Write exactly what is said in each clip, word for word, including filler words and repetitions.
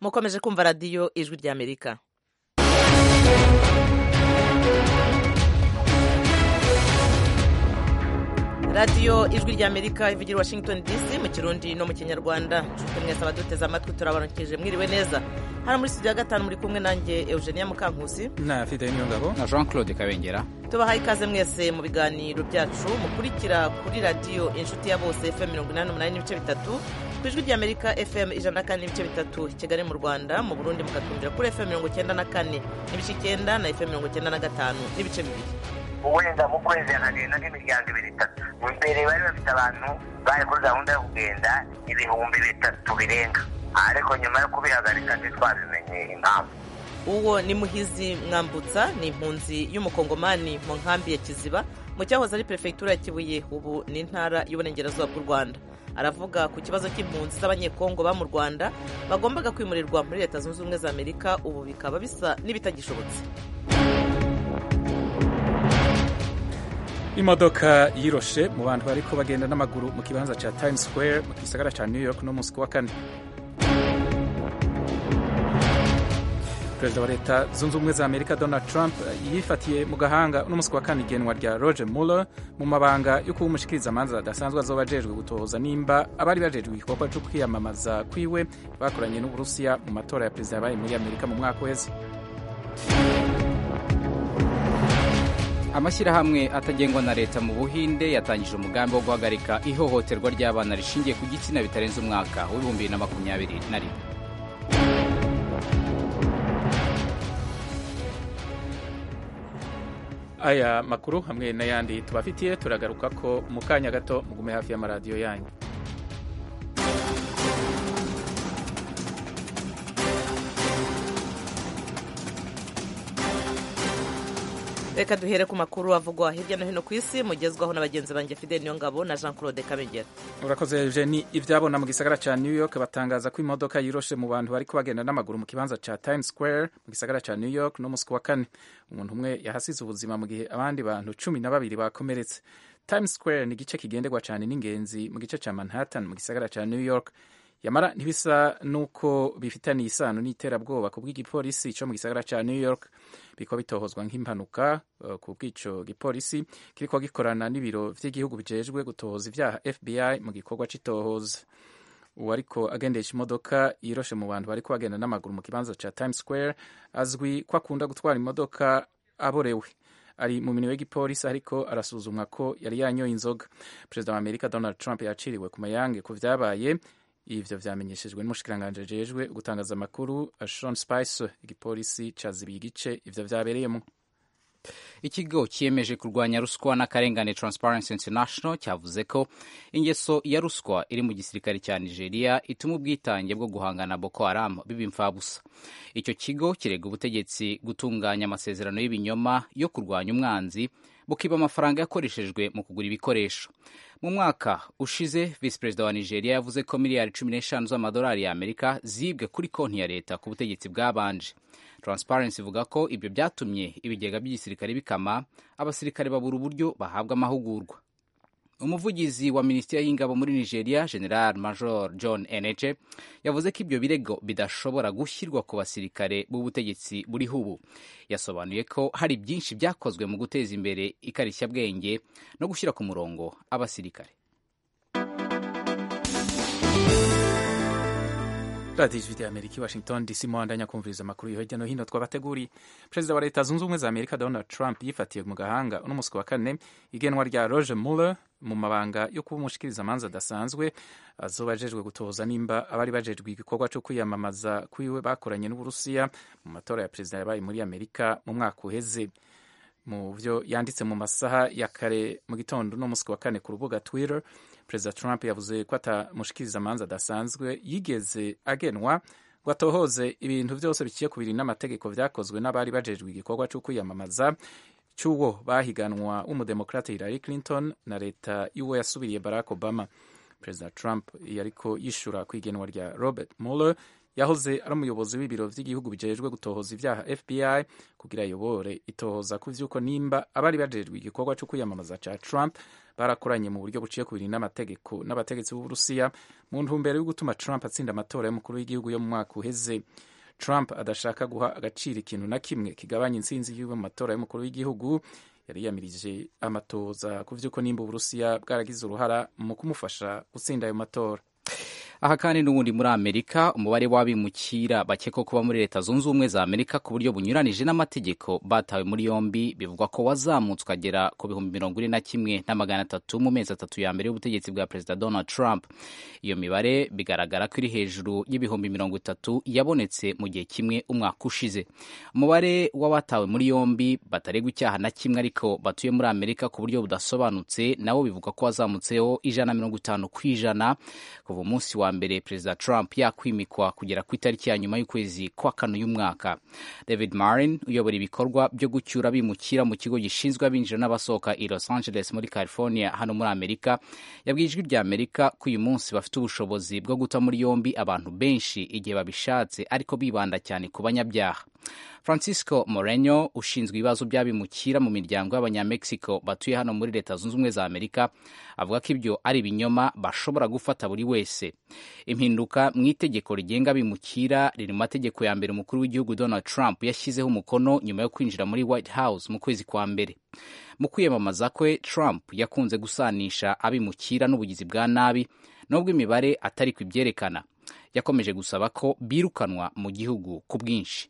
mukomeje kumva radiyo ijwi ry'amerika. radiyo ijwi ry'amerika ivugira Washington D C mu kirundi no mu kinyarwanda. nshuti mwese abaduteze amatwi turabaronkeje mwiriwe neza. hano muri studio ya gatanu muri kumwe nanjye Eugenia Mukankusi na Fidel Niyongabo na Jean Claude Kabengera. tubahaye ikaze mwese mu biganiro byacu mukurikira kuri radiyo inshuti ya bose F M mirongo inani n'umunani n'ibice bitatu, ku ijwi ry'Amerika F M ijana na kane n'ibice bitatu Kigali mu Rwanda, mu Burundi mukatumvira kuri F M mirongo icyenda na kane n'ibice icyenda na F M mirongo icyenda na gatanu n'ibice bibiri. wenda mu kwezi hagenda nk'imiryango ibiri itatu. Mbere bari bafite abantu bari kuri gahunda yo kugenda ibihumbi bitatu birenga, ariko nyuma yo kubihagarika ntitwabimenye impamvu. uwo ni Muhizi Mwambutsa, ni impunzi y'umukongomani mu nkambi ya Kiziba mu cyahoze ari perefegitura ya Kibuye, ubu ni intara y'uburengerazuba bw'u Rwanda. aravuga ku kibazo cy'impunzi z'abanyekongo ba mu Rwanda bagombaga kwimurirwa muri Leta Zunze Ubumwe za Amerika, ubu bikaba bisa n'ibitagishobotse. Imodoka yiroshe mu bantu bariko bagenda n'amaguru mu kibanza ca Times Square mu gisagara ca New York no munsi wa kane. Perezida wa Leta Zunze Ubumwe za Amerika Donald Trump yifatiye mu gahanga no munsi wa kane igenwa rya Roger Mueller mu mabanga yo kuba umushikiriza amanza adasanzwe azoba ajejwe gutohoza nimba abari bajejwe igikorwa cyo kwiyamamaza kwiwe bakoranye n'Uburusiya mu matora ya perezida yabaye muri Amerika mu mwaka wese. Amashyirahamwe atagengwa na leta mu Buhinde yatangije umugambi wo guhagarika ihohoterwa ry'abana rishingiye ku gitsina bitarenze umwaka w'ibihumbi bibiri na makumyabiri na rimwe. Aya makuru hamwe n'ayandi tubafitiye turagaruka ko mu kanya gato, mugume hafi y'amaradiyo yanyu. Reka duhere ku makuru avugwa hirya no hino ku isi mugezwaho na bagenzi banjye Fidel Niyongabo na Jean Claude Kabengera. Urakoze Eugenie. Ivyabona mu gisagara ca New York batangaza ko imodoka yiroshe mu bantu bariko bagenda n'amaguru mu kibanza ca Times Square mu gisagara ca New York no musi wa kane. Umuntu umwe yahasize ubuzima mu gihe abandi bantu cumi na babiri bakomeretse. Times Square ni igice kigendegwa cyane n'ingenzi mu gice ca Manhattan mu gisagara ca New York. Yamara ntibisa nuko bifitaniye isano n'iterabwoba ku bw'igipolisi cyo mu gisagara ca New York. Biko bitohozwa nk'impanuka uh, ku bw'ico gipolisi kiriko gikorana n'ibiro vy'igihugu bijejwe gutohoza ivyaha F B I mu gikorwa c'itohoza. Uwariko agendesha imodoka yiroshe mu bantu bariko bagenda n'amaguru mu kibanza ca Times Square azwi ko akunda gutwara imodoka aborewe. Ari mu minwe y'igipolisi ariko arasuzumwa ko yari yanyoye inzoga. Perezida wa Amerika Donald Trump yaciriwe ku mayange ku vyabaye. Ivyo vyamenyeshejwe n'umushikiranganje ajejwe gutangaza amakuru Sean Spicer. Igipolisi cazibiye igice ivyo vyabereyemo. Ikigo kiyemeje kurwanya ruswa n'akarengane Transparency International cyavuze ko ingeso ya ruswa iri mu gisirikare cya Nigeria ituma ubwitange bwo guhangana Boko Haram biba imfabusa. Icyo kigo kirega ubutegetsi gutunganya amasezerano y'ibinyoma yo kurwanya umwanzi bukiba amafaranga yakoreshejwe mu kugura ibikoresho. Mu mwaka ushize Vice President wa Nigeria yavuze ko miliyari cumi n'eshanu z'amadolari ya Amerika zibwe kuri konti ya leta ku butegetsi bwabanje. Transparency ivuga ko ibyo byatumye ibigega by'igisirikare bikama, abasirikare babura uburyo bahabwa amahugurwa. Umuvugizi wa Minisiteri y'Ingabo muri Nigeria, General Major John Eneche, yavuze ko ibyo birego bidashobora gushyirwa ku basirikare b'ubutegetsi buriho ubu. Yasobanuye ko hari byinshi byakozwe mu guteza imbere ikarishyabwenge no gushyira ku murongo abasirikare. Radio Ijwi ry'Amerika Washington D C muhandanya kumviriza amakuru yo hirya no hino twabateguriye. Perezida wa Leta Zunze Ubumwe za Amerika Donald Trump yifatiye mu gahanga uno musi wa kane igenwa rya Roger Mueller mu mabanga yo kuba umushikiriza amanza adasanzwe azoba ajejwe gutoza nimba abari bajejwe igikorwa cyo kwiyamamaza kwiwe bakoranye n'Uburusiya mu matora ya perezida yabaye muri Amerika mu mwaka uheze. Mu vyo yanditse mu masaha ya kare mu gitondo no musi wa kane ku rubuga Twitter, Perezida Trump yavuze ko atamushikiriza amanza adasanzwe yigeze agenwa ngo atohoze ibintu vyose biciye ku biri n'amategeko vyakozwe n'abari bajejwe igikorwa cyo kwiyamamaza cy'uwo bahiganwa w'umudemokrate Hillary Clinton na leta y'uwo yasubiriye Barack Obama. Perezida Trump yariko yishura ku igenwa rya Robert Mueller yahoze ari umuyobozi w'ibiro vy'igihugu bijejwe gutohoza ivyaha F B I kugira ayobore itohoza ku vy'uko nimba abari bajejwe igikorwa co kwiyamamaza ca Trump barakoranye mu buryo buciye kubiri n'amategeko n'abategetsi b'Uburusiya mu ntumbero yo gutuma Trump atsinda amatora y'umukuru w'igihugu yo mu mwaka uheze. Trump adashaka guha agaciro ikintu na kimwe kigabanya intsinzi yiwe mu matora y'umukuru w'igihugu, yari yamirije amatoza ku vy'uko nimba Uburusiya bwaragize uruhara mu kumufasha gutsinda ayo matora. Aha kandi n'ubundi muri Amerika umubare w'abimukira bakekwa kuba muri Leta Zunze Ubumwe za Amerika ku buryo bunyuranije n'amategeko batawe muri yombi bivugwa ko wazamutswe agera ku bihumbi mirongo ine na kimwe na magana atatu mu mezi atatu ya mbere y'ubutegetsi bwa Perezida Donald Trump. Iyo mibare bigaragara ko iri hejuru y'ibihumbi mirongo itatu yabonetse mu gihe kimwe umwaka ushize. Umubare w'abatawe muri yombi bataregwa icyaha na kimwe ariko batuye muri Amerika ku buryo budasobanutse nawo bivugwa ko wazamutseho ijana na mirongo itanu kw'ijana kuva umunsi wa mbere Perezida Trump yakwimikwa kugera ku itariki ya nyuma y'ukwezi kwa kane y'umwaka. David Marin uyobora ibikorwa byo gucyura abimukira mu kigo gishinzwe abinjira n'abasohoka i Los Angeles muri California hano muri Amerika yabwiye ijwi rya Amerika ko uyu munsi bafite ubushobozi bwo guta muri yombi abantu benshi igihe babishatse ariko bibanda cyane ku banyabyaha. Francisco Moreno ushinzwe ibibazo by'abimukira mu miryango y'Abanyamexico batuye hano muri Leta Zunze Ubumwe za Amerika avuga ko ibyo ari ibinyoma bashobora gufata buri wese. Impinduka mu itegeko rigenga abimukira riri mu mategeko ya mbere umukuru w'igihugu Donald Trump yashyizeho umukono nyuma yo kwinjira muri White House mu kwezi kwa mbere. Mu kwiyamamaza kwe Trump yakunze gusanisha abimukira n'ubugizi bwa nabi nubwo imibare atari kwibyerekana. Yakomeje gusaba ko birukanwa mu gihugu ku bwinshi.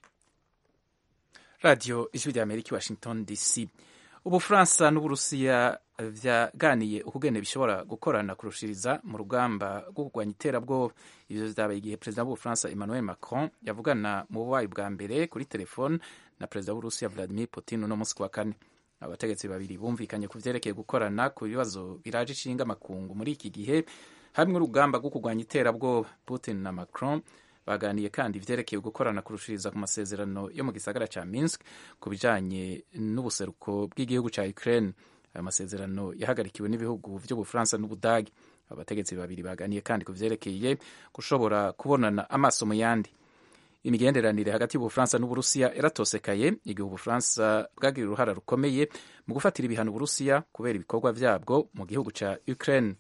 Radio Ijwi rya Amerika Washington D C. Ubufaransa n'Uburusiya vyaganiye ukugene bishobora gukorana kurushiriza mu rugamba rwo kurwanya iterabwoba. Ivyo vyabaye igihe Perezida w'Ubufaransa Emmanuel Macron yavugana mu bubayi bwa mbere kuri telefone na Perezida w'Uburusiya Vladimir Putin uno musi wa kane. Abategetsi babiri bumvikanye ku vyerekeye gukorana ku bibazo biraje ishinga amakungu muri iki gihe hamwe urugamba rwo kurwanya iterabwoba. Putin na Macron baganiye kandi ivyerekeye gukorana kurushiriza ku masezerano yo mu gisagara ca Minsk ku bijanye n'ubuseruko bw'igihugu ca Ukraine. Ayo masezerano yahagarikiwe n'ibihugu vy'Ubufaransa n'Ubudagi. Abategetsi babiri baganiye kandi ku vyerekeye gushobora kubonana amaso mu yandi. Imigenderanire hagati y'Ubufaransa n'Uburusiya yaratosekaye igihe Ubufaransa bwagira uruhara rukomeye mu gufatira ibihano Uburusiya kubera ibikorwa vyabwo mu gihugu ca Ukraine.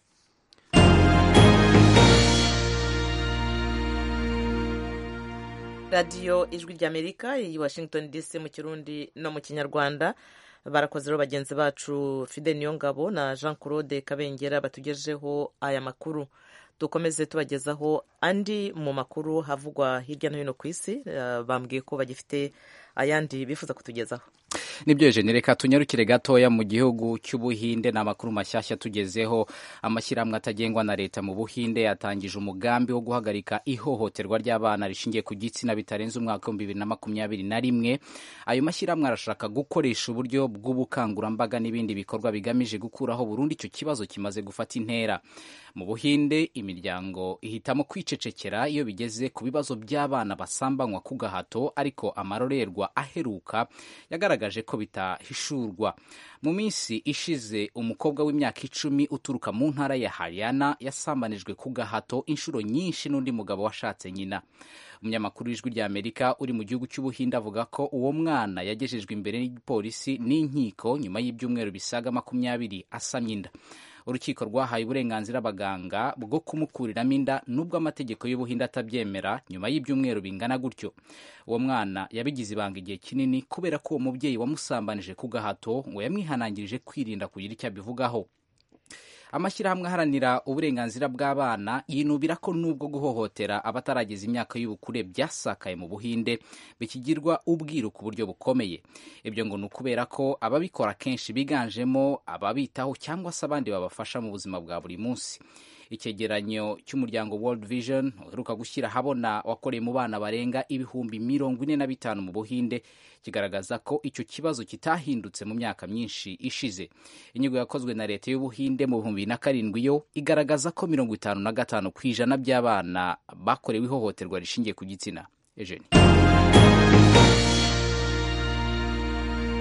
radiyo ijwi ry'amerika i Washington D C mu kirundi no mu kinyarwanda. Barakoze rero bagenzi bacu Fide Niyongabo na Jean Claude Kabengera batugejeho aya makuru. Dukomeze tubagezaho andi mu makuru havugwa hirya no hino ku isi. Uh, bambwiye ko bagifite ayandi bifuza kutugezaho. Nibyo Eugene, reka tunyarukire gatoya mu gihugu cy'Ubuhinde n'amakuru mashyashya tugezeho. Amashyirahamwe atagengwa na leta mu Buhinde yatangije umugambi wo guhagarika ihohoterwa ry'abana rishingiye ku gitsina bitarenze umwaka wa bibiri na makumyabiri na rimwe. Ayo mashyirahamwe arashaka gukoresha uburyo bw'ubukangurambaga n'ibindi bikorwa bigamije gukuraho burundu icyo kibazo kimaze gufata intera. Mu Buhinde imiryango ihitamo kwicecekera iyo bigeze ku bibazo by'abana basambanywa ku gahato, ariko amarorerwa aheruka yagaragaje ko bitahishurwa. Mu minsi ishize umukobwa w'imyaka icumi uturuka mu ntara ya Haryana yasambanijwe ku gahato inshuro nyinshi n'undi mugabo washatse nyina. Umunyamakuru w'ijwi rya Amerika uri mu gihugu cy'Ubuhinde avuga ko uwo mwana yagejejwe imbere y'igipolisi n'inkiko nyuma y'ibyumweru bisaga makumyabiri asamye inda. Urukiko rwahaye uburenganzira abaganga bwo kumukuriramo inda nubwo amategeko y'Ubuhinde atabyemera. Nyuma y'ibyumweru bingana gutyo, uwo mwana yabigize ibanga igihe kinini kubera ko uwo mubyeyi wamusambanije ku gahato ngo yamwihanangirije kwirinda kugira icyo abivugaho. Amashyirahamwe aharanira uburenganzira bw'abana yinubira ko nubwo guhohotera abatarageza imyaka y'ubukure byasakaye mu Buhinde bikigirwa ubwiru ku buryo bukomeye. Ibyo ngo ni ukubera ko ababikora kenshi biganjemo ababitaho cyangwa se abandi babafasha mu buzima bwa buri munsi. Icyegeranyo cy'umuryango World Vision uheruka gushyira habona wakoreye mu bana barenga ibihumbi mirongo ine na bitanu mu Buhinde kigaragaza ko icyo kibazo kitahindutse mu myaka myinshi ishize. Inyigo yakozwe na leta y'Ubuhinde mu bihumbi bibiri na karindwi yo igaragaza ko mirongo itanu na gatanu ku ijana by'abana bakorewe ihohoterwa rishingiye ku gitsina. Eugene.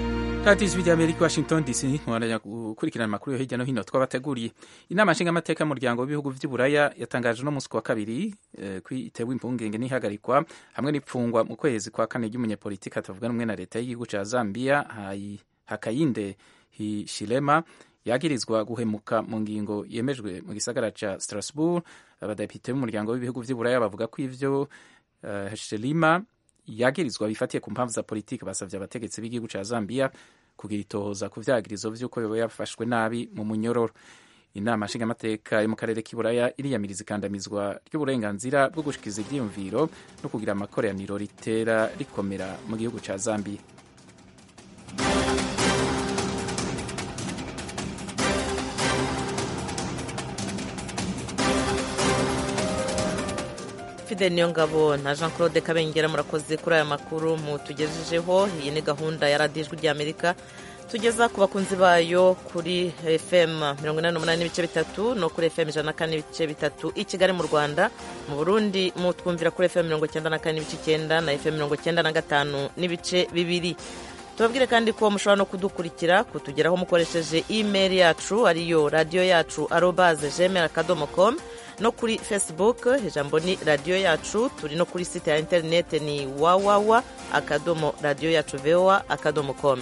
Kati ijwi ry'Amerika Washington D C mwaranya gukurikirana amakuru yo hirya no hino twabateguriye. Inama nshingamateka y'umuryango w'ibihugu vy'Uburaya yatangaje no musi wa kabiri eh, kwitewe impungenge n'ihagarikwa hamwe n'ipfungwa mu kwezi kwa kane ry'umunyepolitiki atavuga n'umwe na leta y'igihugu ca Zambia Hai Hakainde Hichilema yagirizwa guhemuka mu ngingo yemejwe mu gisagara ca Strasbourg. Abadepite b'umuryango w'ibihugu vy'Uburaya bavuga ko ivyo uh, Hichilema yagirizwa bifatiye ku mpamvu za politiki. Basavye abategetsi b'igihugu ca Zambia kugira itohoza ku vyagirizo vy'uko yoba yafashwe nabi mu munyororo. Inama nshingamateka yo mu karere k'Iburaya iriyamiriza ikandamizwa ry'uburenganzira bwo gushikiza ivyiyumviro no kugira amakoraniro ritera rikomera mu gihugu ca Zambia. Fidel Niyongabo na Jean Claude Kabengera murakoze kuri aya makuru mutugejejeho. Iyi ni gahunda ya radiyo ijwi ry'Amerika tugeza ku bakunzi bayo kuri F M mirongo inani n'umunani n'ibice bitatu no kuri F M ijana na kane n'ibice bitatu i Kigali mu Rwanda. Mu Burundi mutwumvira kuri F M mirongo icyenda na kane n'ibice icyenda na F M mirongo icyenda na gatanu n'ibice bibiri. Tubabwire kandi ko mushobora no kudukurikira kutugeraho mukoresheje email yacu ariyo radio yacu arobase gmail akadomo com no kuri Facebook ijambo ni radio yacu. Turi no kuri site ya internet ni wawawa akadomo radio yacu voa akadomo com.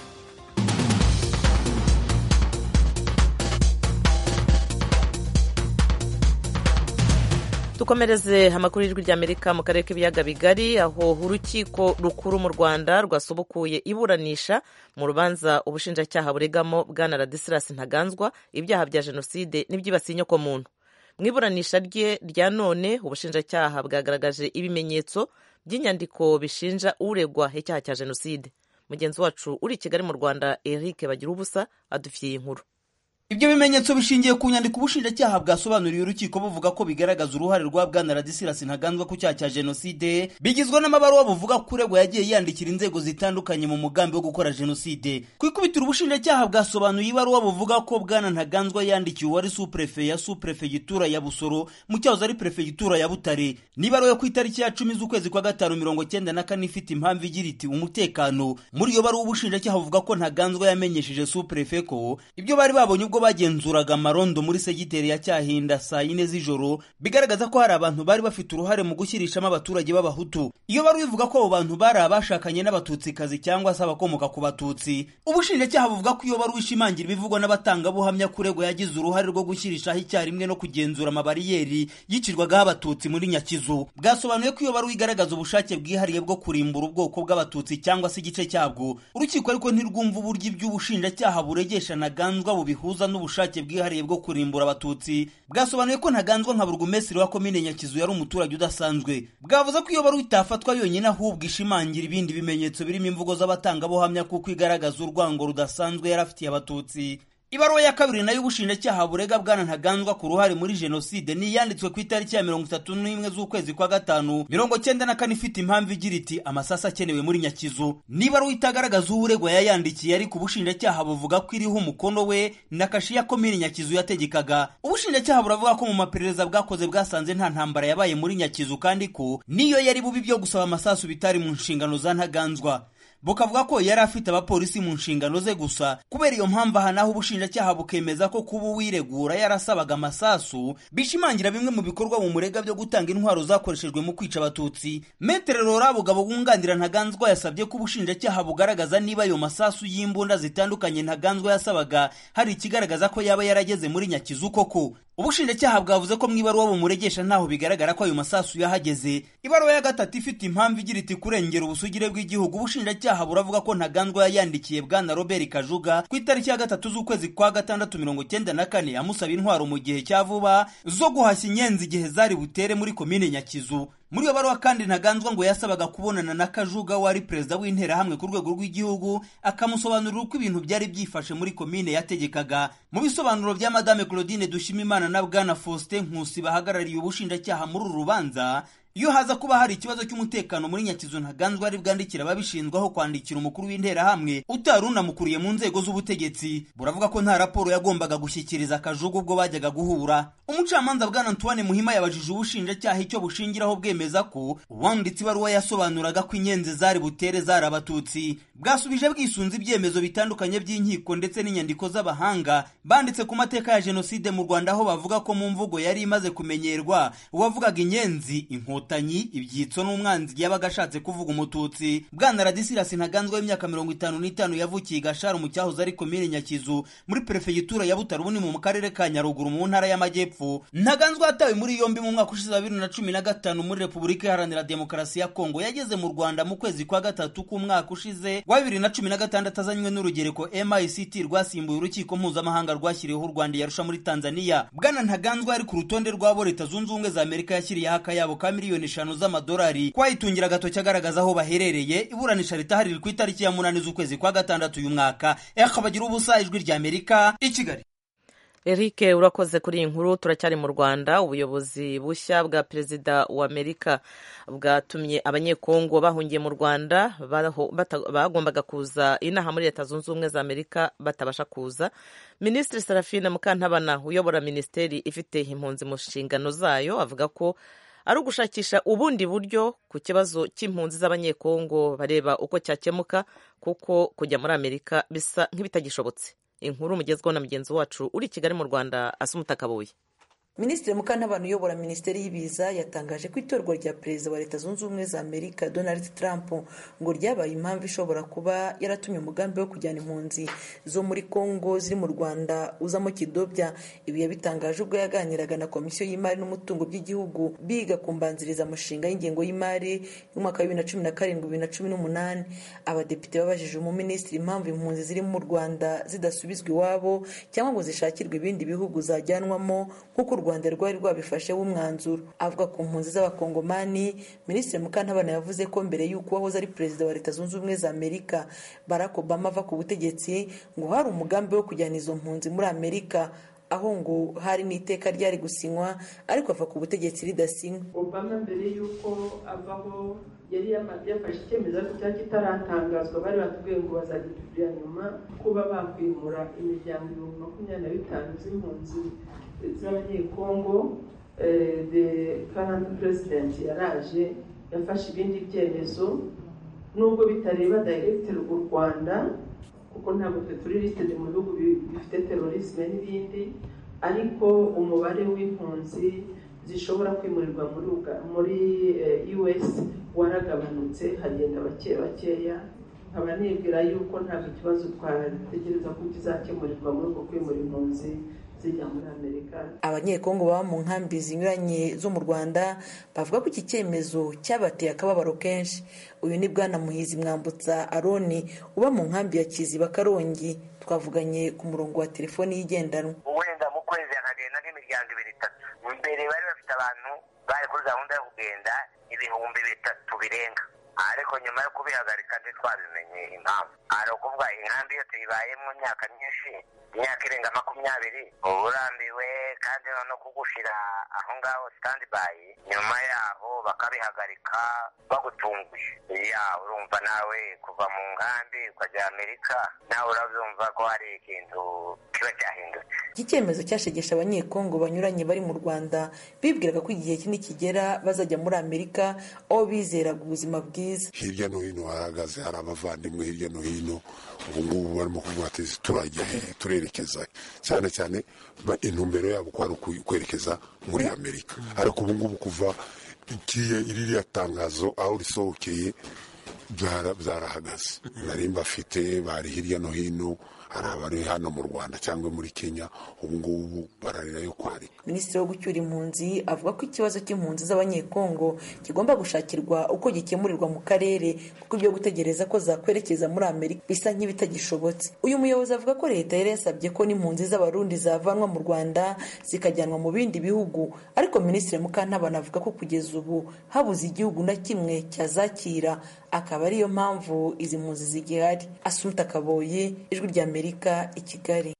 Tukomereze amakuru y'ijwi ry'Amerika mu karere k'ibiyaga bigari, aho urukiko rukuru mu Rwanda rwasubukuye iburanisha mu rubanza ubushinjacyaha buregamo bwana Ladislas Ntaganzwa ibyaha bya jenoside n'ibyibasiye inyokomuntu. Mu iburanisha rye rya none ubushinjacyaha bwagaragaje ibimenyetso by'inyandiko bishinja uregwa icyaha cya jenoside. Mugenzi wacu uri i Kigali mu Rwanda Eric Bagirubusa adufitiye inkuru. Ibyo bimenyetso bishingiye ku nyandiko ubushinjacyaha bwasobanuriye urukiko buvuga ko bigaragaza uruhare rwa bwana Ladislas Ntaganzwa ku cyaha cya jenoside, bigizwe n'amabaruwa buvuga ko uregwa yagiye yandikira inzego zitandukanye mu mugambi wo gukora jenoside. Ku ikubitiro ubushinjacyaha bwasobanuye ibaruwa buvuga ko bwana Ntaganzwa yandikiye uwari sous-prefet ya sous-prefegitura ya Busoro mu cyahoze ari prefegitura ya Butare. Nibaruwa yo ku itariki ya cumi z'ukwezi kwa gatanu mirongo cyenda na kane ifite impamvu igira iti umutekano. Muri iyo baruwa ubushinjacyaha buvuga ko Ntaganzwa yamenyesheje sous-prefet ko ibyo bari babonye ubwo bagenzuraga amarondo muri segiteri ya Cyahinda saa yine z'ijoro bigaragaza ko hari abantu bari bafite uruhare mu gushyirishamo abaturage b'abahutu. Iyo baruwa ivuga ko abo bantu bari abashakanye n'abatutsikazi cyangwa se abakomoka ku batutsi. Ubushinjacyaha buvuga ko iyo baruwa ishimangira ibivugwa n'abatangabuhamya kuregwa yagize uruhare rwo gushyirishaho icyarimwe no kugenzura amabariyeri yicirwagaho abatutsi muri Nyakizu. Bwasobanuye ko iyo baruwa igaragaza ubushake bwihariye bwo kurimbura ubwoko bw'abatutsi cyangwa se igice cyabwo. Urukiko ariko ntirwumva uburyo iby'ubushinjacyaha buregesha Ntaganzwa bubihuza n'ubushake bwihariye bwo kurimbura abatutsi. Bwasobanuye ko Ntaganzwa nka burugumesitiri wa komine Nyakizu yari umuturage udasanzwe. Bwavuze ko iyo baruwa itafatwa yonyine ahubwo ishimangira ibindi bimenyetso birimo imvugo z'abatangabuhamya kuko igaragaza urwango rudasanzwe yarafitiye abatutsi. Ibaruwa ya kabiri nayo ubushinjacyaha burega bwana Ntaganzwa ku ruhare muri jenoside ni yanditswe ku itariki ya mirongo itatu n'imwe z'ukwezi kwa gatanu mirongo cyenda na kane ifite impamvu igira iti amasasa akenewe muri Nyakizu. Nibaruwa itagaragaza uregwa yayandikiye ariko ubushinjacyaha buvuga ko iriho umukono we na kashi ya komine Nyakizu yategekaga. Ubushinjacyaha buravuga ko mu maperereza bwakoze bwasanze nta ntambara yabaye muri Nyakizu kandi ko niyo yari bubi byo gusaba amasasu bitari mu nshingano za Ntaganzwa. Bukavuga ko yari afite abapolisi mu nshingano ze gusa. Kubera iyo mpamvu aha naho ubushinjacyaha bukemeza ko kuba uwiregura yarasabaga amasasu bishimangira bimwe mu bikorwa mu murega byo gutanga intwaro zakoreshejwe mu kwica abatutsi. Maître Laurent Bugabo wunganira Ntaganzwa yasabye ko ubushinjacyaha bugaragaza niba ayo masasu y'imbunda zitandukanye Ntaganzwa yasabaga hari ikigaragaza ko yaba yarageze muri Nyakizu koko. Ubushinjacyaha bwavuze ko mwibaruwa bumuregesha ntaho bigaragara ko ayo masasu yahageze. Ibaruwa ya gatatu ifite impamvu igira iti kurengera ubusugire bw'igihugu ubushinjacyaha buravuga ko Ntaganzwa yayandikiye bwana Robert Kajuga ku itariki ya gatatu z'ukwezi kwa gatandatu mirongo cyenda na kane amusaba intwaro mu gihe cya vuba zo guhashya inyenzi igihe zari butere muri komine Nyakizu. Muri iyo baruwa kandi Ntaganzwa ngo yasabaga kubonana na Kajuga wari perezida w'intera hamwe ku rwego rw'igihugu akamusobanurira uko ibintu byari byifashe muri komine yategekaga. Mu bisobanuro bya Madame Claudine Dushimimana na bwana Faustin Nkusi bahagarariye ubushinjacyaha muri uru rubanza iyo haza kuba hari ikibazo cy'umutekano muri Nyakizu Ntaganzwa ari bwandikira ababishinzwe aho kwandikira umukuru w'interahamwe utari unamukuriye mu nzego z'ubutegetsi, buravuga ko nta raporo yagombaga gushyikiriza Kajugu ubwo bajyaga guhura. Umucamanza Bwana Antoine Muhima yabajije ubushinjacyaha icyo bushingiraho bwemeza ko uwanditse ibaruwa yasobanuraga ko inyenzi zari butere zari abatutsi. Bwasubije bwisunze ibyemezo bitandukanye by'inkiko ndetse n'inyandiko z'abahanga banditse ku mateka ya jenoside mu Rwanda, aho bavuga ko mu mvugo yari imaze kumenyerwa uwavugaga inyenzi, inkotanyi, ibyitso n'umwanzi yabaga ashatse kuvuga umututsi. Bwana Ladislas Ntaganzwa w'imyaka mirongo itanu n'itanu yavukiye Gashara mu cyahoze ari komine Nyakizu muri perefegitura ya Butare, ubu ni mu karere ka Nyaruguru mu ntara y'Amajyepfo. Ntaganzwa yatawe muri yombi mu mwaka ushize wa bibiri na cumi na gatanu muri Repubulika Iharanira Demokarasi ya Kongo. Yageze mu Rwanda mu kwezi kwa gatatu k'umwaka ushize wa bibiri na cumi na gatandatu azanywe n'urugereko M I C T rwasimbuye urukiko mpuzamahanga rwashyiriweho u Rwanda yarusha muri Tanzania. Bwana Ntaganzwa ari ku rutonde rw'abo Leta Zunze Ubumwe za Amerika yashyiriyeho akayabo ka miliyoni eshanu z'amadolari kwayitungira agatoki agaragaza aho baherereye. Iburanisha ritahari ku itariki ya munani z'ukwezi kwa gatandatu uyu mwaka. Akabagira ubusa, Ijwi rya Amerika, i Kigali. Eric, urakoze kuri iyi nkuru. Turacyari mu Rwanda. Ubuyobozi bushya bwa perezida wa Amerika bwatumye abanyekongo bahungiye mu Rwanda bagombaga kuza inaha muri Leta Zunze Ubumwe za Amerika batabasha kuza. Minisitiri Serafina Mukantabana uyobora minisiteri ifite impunzi mu nshingano zayo avuga ko ari ugushakisha ubundi buryo ku kibazo cy'impunzi z'abanyekongo bareba uko cyakemuka, kuko kujya muri Amerika bisa nk'ibitagishobotse. Inkuru mugezweho na mugenzi wacu uri i Kigali mu Rwanda, Asumuta Kaboyi. Minisitiri Mukantabana uyobora minisiteri y'ibiza yatangaje ko itorwa rya perezida wa Leta Zunze Ubumwe za Amerika Donald Trump ngo ryabaye impamvu ishobora kuba yaratumye umugambi wo kujyana impunzi zo muri Kongo ziri mu Rwanda uzamo kidobya. Ibi yabitangaje ubwo yaganiraga na Komisiyo y'Imari n'Umutungo by'igihugu biga kumbanziriza amushinga y'ingengo y'imari y'umwaka wa bibiri na cumi na karindwi bibiri na cumi n'umunani. Abadepite babajije umuminisitiri impamvu impunzi ziri mu Rwanda zidasubizwa iwabo cyangwa ngo zishakirwe ibindi bihugu zajyanwamo kuko Rwanda rwari rwabifasheho umwanzuro. Avuga ku mpunzi z'abakongomani, Minisitiri Mukantabana yavuze ko mbere y'uko wahoze ari perezida wa Leta Zunze Ubumwe za Amerika Barack Obama ava ku butegetsi ngo hari umugambi wo kujyana izo mpunzi muri Amerika, aho ngo hari n'iteka ryari gusinywa ariko ava ku butegetsi ridasinywa. Obama mbere y'uko avaho yari yafashe icyemezo ariko cyari kitaratangazwa, bari batubwiye ngo bazagitubwira nyuma kuba bakwimura imiryango ibihumbi makumyabiri na bitanu z'impunzi z'abanyekongo. The current president yaraje yafashe ibindi byemezo nubwo bitareba directly u Rwanda kuko ntabwo turi listed mu bihugu bifite terrorisme n'ibindi, ariko umubare w'impunzi zishobora kwimurirwa muri muri U S waragabanutse, hagenda bake bakeya. Nkaba nibwira yuko ntabwo ikibazo twategereza ko kizakemurirwa muri uko kwimura impunzi zijya muri Amerika. Abanyekongo baba mu nkambi zinyuranye zo mu Rwanda bavuga ko iki cyemezo cyabateye akababaro kenshi. Uyu ni Bwana Muhizi Mwambutsa Aroni uba mu nkambi ya Kiziba Karongi, twavuganye ku murongo wa telefoni y'igendanwa. Wenda mu kwezi akagenda n'imiryango ibiri itatu. Mbere bari bafite abantu bari kuri gahunda yo kugenda ibihumbi bitatu birenga, ariko nyuma yo kubihagarika ntitwabimenye impamvu. Ari ukuvuga inkambi iyo tuyibayemo imyaka myinshi, imyaka irenga makumyabiri, uburambiwe kandi no kugushira aho ngaho standby, nyuma yaho bakabihagarika bagutunguye. Ya urumva nawe kuva mu nkambi ukajya Amerika, nawe urabyumva ko hari ikintu kiba cyahindutse. Iki cyemezo cyashegesha abanyekongo banyuranye bari mu Rwanda bibwiraga ko igihe kini kigera bazajya muri Amerika aho bizeraga ubuzima bwiza. Hirya no hino haragaze hari abavandimwe hirya no hino, ubu ngubu barimo kuvuga ati turajya turerekeza cyane cyane intumbero yabo ko ari kwerekeza muri Amerika. Ariko ubu ngubu kuva ikiye iririya tangazo aho risohokeye byarahagaze. Nari mbafite bari hirya no hino, hari abari hano mu Rwanda cyangwa muri Kenya, ubu ngubu bararira yo kwari. Minisitiri wo gucyura impunzi avuga ko ikibazo cy'impunzi z'abanyekongo kigomba gushakirwa uko gikemurirwa mu karere, kuko ibyo gutegereza ko zakwerekeza muri Amerika bisa nk'ibitagishobotse. Uyu muyobozi avuga ko leta yari yasabye ko n'impunzi z'abarundi zavanwa mu Rwanda zikajyanwa mu bindi bihugu, ariko Minisitiri Mukantabana avuga ko kugeza ubu habuze igihugu na kimwe cyazakira, akaba ariyo mpamvu izi mpunzi zigihari. Asumuta Kaboyi, Ijwi rya Amerika, i Kigali.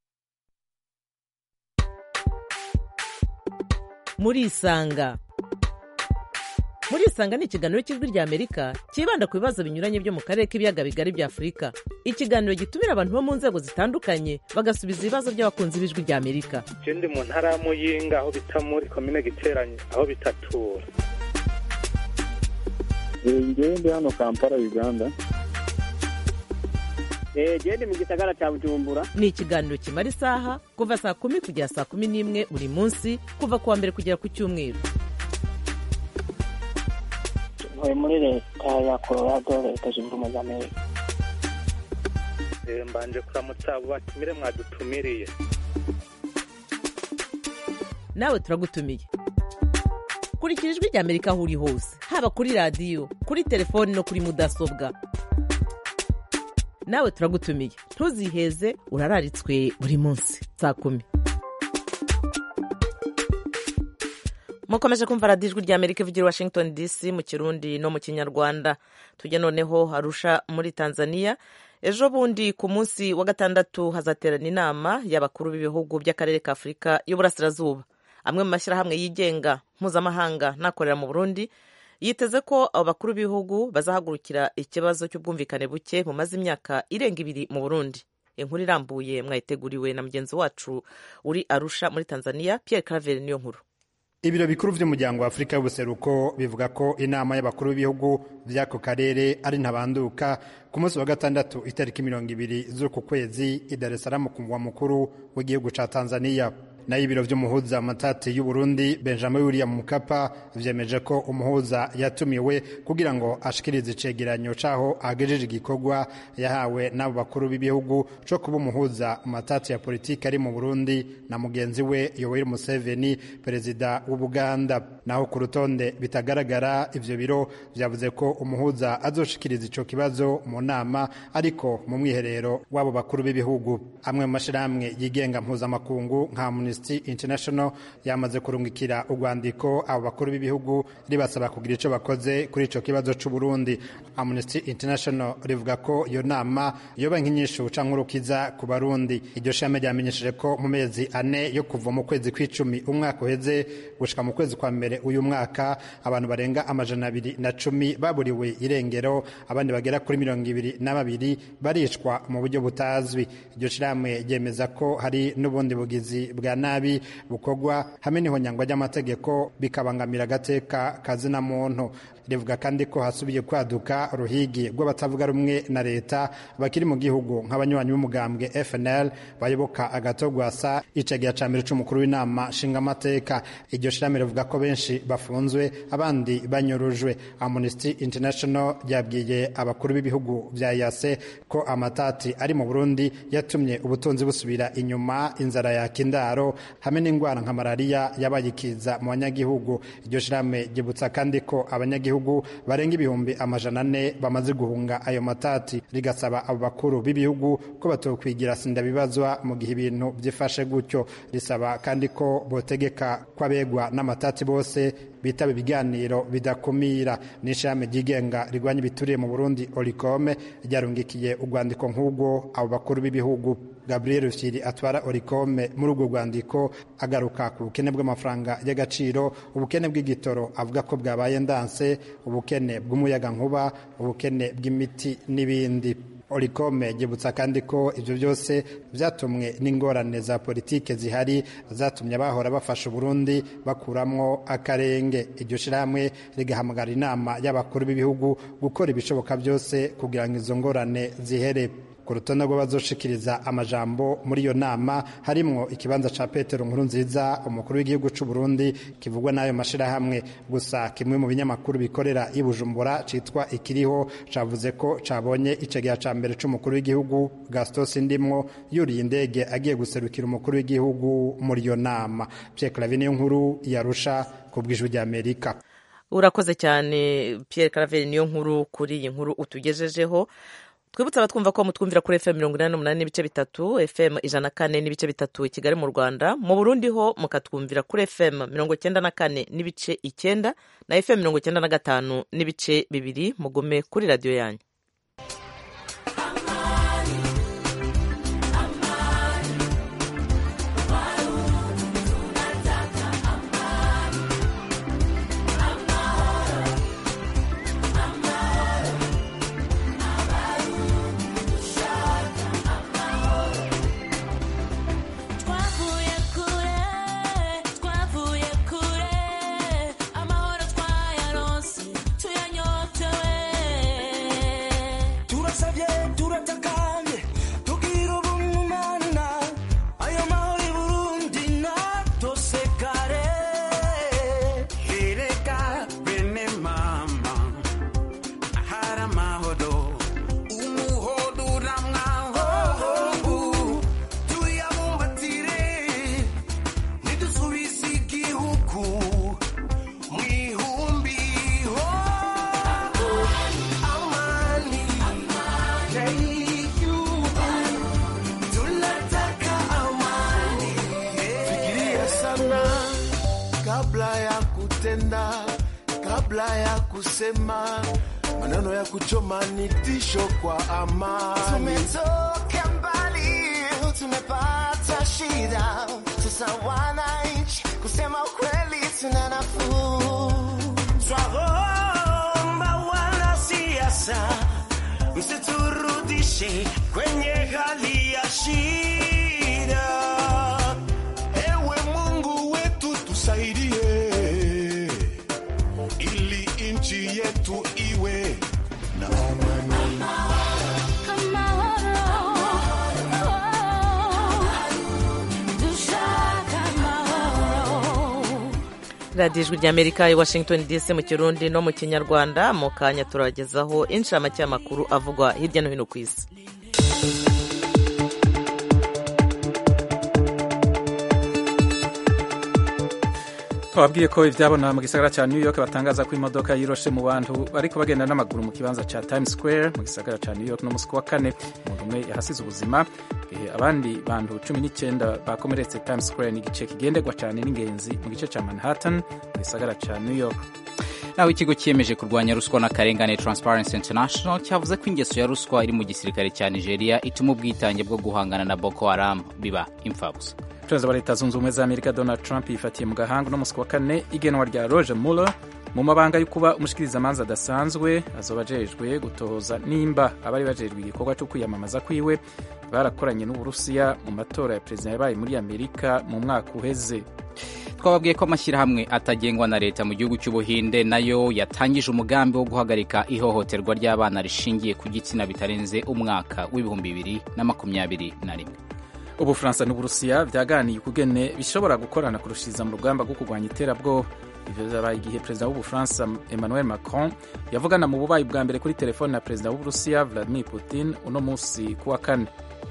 Muri Isanga. murisanga ni ikiganiro cy'ijwi rya amerika cyibanda ku bibazo binyuranye byo mu karere k'ibiyaga bigari bya afurika. Ikiganiro gitumira abantu bo mu nzego zitandukanye bagasubiza ibibazo by'abakunzi b'ijwi rya amerika. Je ndi mu ntara ya Muyinga aho bita muri komine Giteranyi aho bitatura. Ngewe ndi hano Kampala Uganda. Eh je mu gisagara cya Bujumbura. Ni ikiganiro kimara isaha kuva saa kumi kugera saa kumi n'imwe buri munsi kuva kuwa mbere kugera ku cyumweru. Muri leta ya Colorado leta zunze ubumwe za Amerika. Eh mbanje kuramutsa abo batumire mwadutumiriye. Nawe turagutumiye. Kurikira ijwi rya Amerika aho uri hose, haba kuri radio, kuri telefoni no kuri mudasobwa. Nawe turagutumiye. Ntuziheze, urararitswe buri munsi saa kumi. Mukomeje kumva radiyo ijwi rya Amerika ivugira Washington D C mu Kirundi no mu Kinyarwanda. Tujya noneho Arusha muri Tanzania. Ejo bundi ku munsi wa gatandatu hazaterana inama y'abakuru b'ibihugu by'akarere ka Afurika y'Uburasirazuba. Amwe mu mashyirahamwe yigenga mpuzamahanga n'akorera mu Burundi yiteze ko abo bakuru b'ibihugu bazahagurukira ikibazo cy'ubwumvikane buke bumaze imyaka irenga ibiri mu Burundi. Inkuru irambuye mwayiteguriwe na mugenzi wacu uri Arusha muri Tanzania, Pierre Claver niyo nkuru. Ibiro bikuru vy'umuryango wa Afrika y'ubuseruko bivuga ko inama y'abakuru b'ibihugu vy'ako karere ari ntabanduka ku munsi wa gatandatu itariki mirongo ibiri z'uku kwezi i Dar es Salaam ku mugwa mukuru w'igihugu ca Tanzania. Na ibiro vy'umuhuza matati y'u Burundi Benjamin William Mkapa vyemeje ko umuhuza yatumiwe kugira ngo ashikirize icegeranyo caho agejeje igikorwa yahawe n'abo bakuru b'ibihugu co kuba umuhuza matati ya politiki ari mu Burundi na mugenzi we Yoweri Museveni perezida w'u Buganda. Naho ku rutonde bitagaragara ivyo biro vyavuze ko umuhuza azoshikiriza ico kibazo mu nama ariko mu mwiherero w'abo bakuru b'ibihugu. Amwe mu mashirahamwe yigenga mpuzamakungu nka Amnesty International yamaze kurungikira urwandiko abo bakuru b'ibihugu ribasaba kugira ico bakoze kuri ico kibazo c'u Burundi. Amnesty International rivuga ko iyo nama yoba nk'inyishu canke urukiza ku Barundi. Iryo shame ryamenyesheje ko mu mezi ane yo kuva mu kwezi kw'icumi umwaka uheze gushika mu kwezi kwa mbere uyu mwaka abantu barenga amajana abiri na cumi baburiwe irengero, abandi bagera kuri mirongo ibiri na babiri baricwa mu buryo butazwi. Iryo shame ryemeza ko hari n'ubundi bugizi bwa nabi bukogwa hamwe n'ihonyangwa ry'amategeko bikabangamira agateka kazina muntu. Rivuga kandi ko hasubiye kwaduka ruhigi rw'abatavuga rumwe na leta bakiri mu gihugu nk'abanywanyi b'umugambwe F N L bayoboka agatogwasa icagiya ca mbere c'umukuru w'inama nshingamateka. Iryo shirame rivuga ko benshi bafunzwe abandi banyurujwe. Amnesty International yabwiye abakuru b'ibihugu vya E A C ko amatati ari mu Burundi yatumye ubutunzi busubira inyuma, inzara ya kindaro hamwe n'ingwara nka malaria yabayikiza mu banyagihugu. Iryo shirame gibutsa kandi ko abanyagihugu barenga ibihumbi amajana ane bamaze guhunga ayo matati, rigasaba abo bakuru b'ibihugu ko batokwigira sindabibazwa mu gihe ibintu byifashe gutyo. Risaba kandi ko botegeka kwabegwa n'amatati bose bitaba ibiganiro bidakumira. N'ishame ryigenga rigwanya ibituriye mu Burundi Oricome ryarungikiye urwandiko nk'ubwo abo bakuru b'ibihugu. Gabriel Rufyiri atwara Oricome muri urwo rwandiko agaruka ku bukene bw'amafaranga y'agaciro, ubukene bw'igitoro avuga ko bwabaye ndanse, ubukene bw'umuyaga nkuba, ubukene bw'imiti n'ibindi. Oricome gibutsa kandi ko ivyo byose vyatumwe n'ingorane za politike zihari zatumye abahora bafasha Burundi bakuramwo akarenge. Iryo shirahamwe rigahamagara inama y'abakuru b'ibihugu gukora ibishoboka byose kugira ngo izo ngorane zihere. Ku rutonde rw'abazoshikiriza amajambo muri iyo nama harimwo ikibanza ca Petero Nkurunziza umukuru w'igihugu c'u Burundi kivugwa n'ayo mashirahamwe. Gusa kimwe mu binyamakuru bikorera i Bujumbura citwa Ikiriho cavuze ko cabonye icegeya ca mbere c'umukuru w'igihugu Gaston Sindimwo yuriye indege agiye guserukira umukuru w'igihugu muri iyo nama. Pierre Claver niyo nkuru yarusha ku bw'ijwi rya Amerika. Urakoze cyane Pierre Claver niyo nkuru kuri iyi nkuru utugejejeho. Twibutsa abatwumva ko mutwumvira kuri F M mirongo inani n'umunani n'ibice bitatu, F M ijana na kane n'ibice bitatu i Kigali mu Rwanda. Mu Burundi ho mukatwumvira kuri F M mirongo cyenda na kane n'ibice icyenda na F M mirongo cyenda na gatanu n'ibice bibiri. Mugume kuri radio yanyu. kabla ya kutenda, kabla ya kusema, maneno ya kuchoma ni tisho kwa amani. Tumetoka mbali, tumepata shida, sasa wananchi kusema ukweli tuna nafuu. Twaomba wanasiasa msiturudishe kwenye hali ya shida. Ewe Mungu wetu tusaidie, ili nchi yetu iwe na amani. radiyo ijwi ry'amerika i washington dc mu kirundi no mu kinyarwanda. mu kanya turagezaho inshamake y'amakuru avugwa hirya no hino ku isi. twababwiye ko ivyabona mu gisagara ca New York batangaza ko imodoka yiroshe mu bantu bariko bagenda n'amaguru mu kibanza ca Times Square mu gisagara ca New York no musi wa kane. umuntu umwe yahasize ubuzima, igihe abandi bantu cumi n'icyenda bakomeretse. Times Square ni igice kigenderwa cyane n'ingenzi mu gice ca Manhattan mu gisagara ca New York. naho ikigo cyiyemeje kurwanya ruswa n'akarengane Transparency International cyavuze ko ingeso ya ruswa iri mu gisirikare cya Nigeria ituma ubwitange bwo guhangana na Boko Haram biba impfabusa. Perezida wa Leta Zunze Ubumwe za Amerika Donald Trump yifatiye mu gahanga no musi wa kane igenwa rya Roger Mueller mu mabanga yo kuba umushikirizamanza adasanzwe azoba ajejwe gutohoza nimba abari bajejwe igikorwa cyo kwiyamamaza kwiwe barakoranye n'Uburusiya mu matora ya perezida yabaye muri Amerika mu mwaka uheze. twababwiye ko amashyirahamwe atagengwa na leta mu gihugu cy'Ubuhinde nayo yatangije umugambi wo guhagarika ihohoterwa ry'abana rishingiye ku gitsina bitarenze umwaka w'ibihumbi bibiri na makumyabiri na rimwe. Ubufaransa n'Uburusiya vyaganiye ukugene bishobora gukorana kurushiriza mu rugamba rwo kurwanya iterabwoba. Ivyo vyabaye igihe perezida w'Ubufaransa Emmanuel Macron yavugana mu bubayi bwa mbere kuri telefone na perezida w'Uburusiya Vladimir Putin uno musi kuwa kane.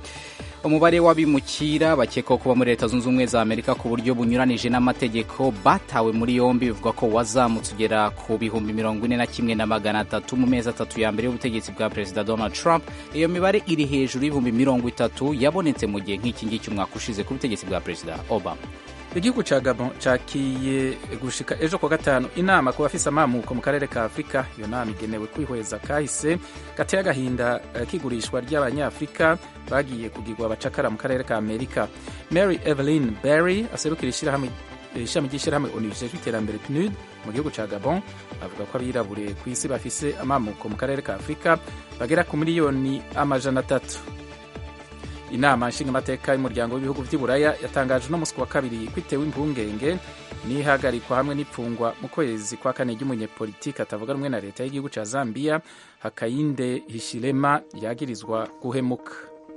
umubare w'abimukira bakekwaho kuba muri Leta Zunze Ubumwe za Amerika ku buryo bunyuranije n'amategeko batawe muri yombi bivugwa ko wazamutse ugera ku bihumbi mirongo ine na kimwe na magana atatu mu mezi atatu ya mbere y'ubutegetsi bwa perezida Donald Trump. Iyo mibare iri hejuru y'ibihumbi mirongo itatu yabonetse mu gihe nk'iki ngiki umwaka ushize ku butegetsi bwa perezida Obama. Igihugu ca Gabon cakiye gushika ejo kwa gatanu inama ku bafise amamuko mu karere ka Afrika. Iyo nama igenewe kwihweza kahise gateye agahinda kigurishwa ry'abanyafrika bagiye kugirwa abacakara mu karere ka Amerika. Mary Evelyn Berry aserukira ishirahamwe ishami ry'ishirahamwe O N U rijejwe iterambere P N U D mu gihugu ca Gabon avuga ko abirabure ku isi bafise amamuko mu karere ka Afrika bagera ku miliyoni amajana atatu. Inama nshingamateka y'umuryango w'ibihugu vy'i Buraya yatangaje no musi wa kabiri kwitewe impungenge n'ihagarikwa hamwe n'ipfungwa mu kwezi kwa kane ry'umunyepolitiki atavuga rumwe na leta y'igihugu ca Zambia Hakainde Hichilema yagirizwa guhemuka.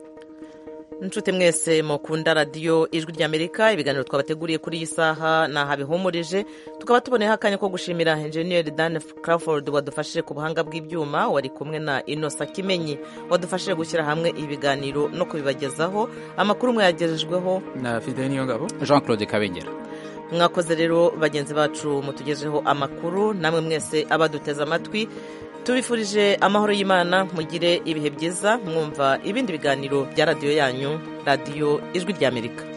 Nshuti mwese mukunda radiyo ijwi ry'Amerika, ibiganiro twabateguriye kuri iyi saha naha bihumurije. Tukaba tuboneyeho akanya ko gushimira Engineer Dan Crawford wadufashije ku buhanga bw'ibyuma, wari kumwe na Innocent Kimenyi wadufashije gushyira hamwe ibiganiro no kubibagezaho. Amakuru mwayagejejweho na Fidel Niyongabo, Jean Claude Kabengera. Mwakoze rero bagenzi bacu mutugejeho amakuru, namwe mwese abaduteza amatwi tubifurije amahoro y'Imana, mugire ibihe byiza mwumva ibindi biganiro bya radiyo yanyu, radiyo ijwi ry'Amerika.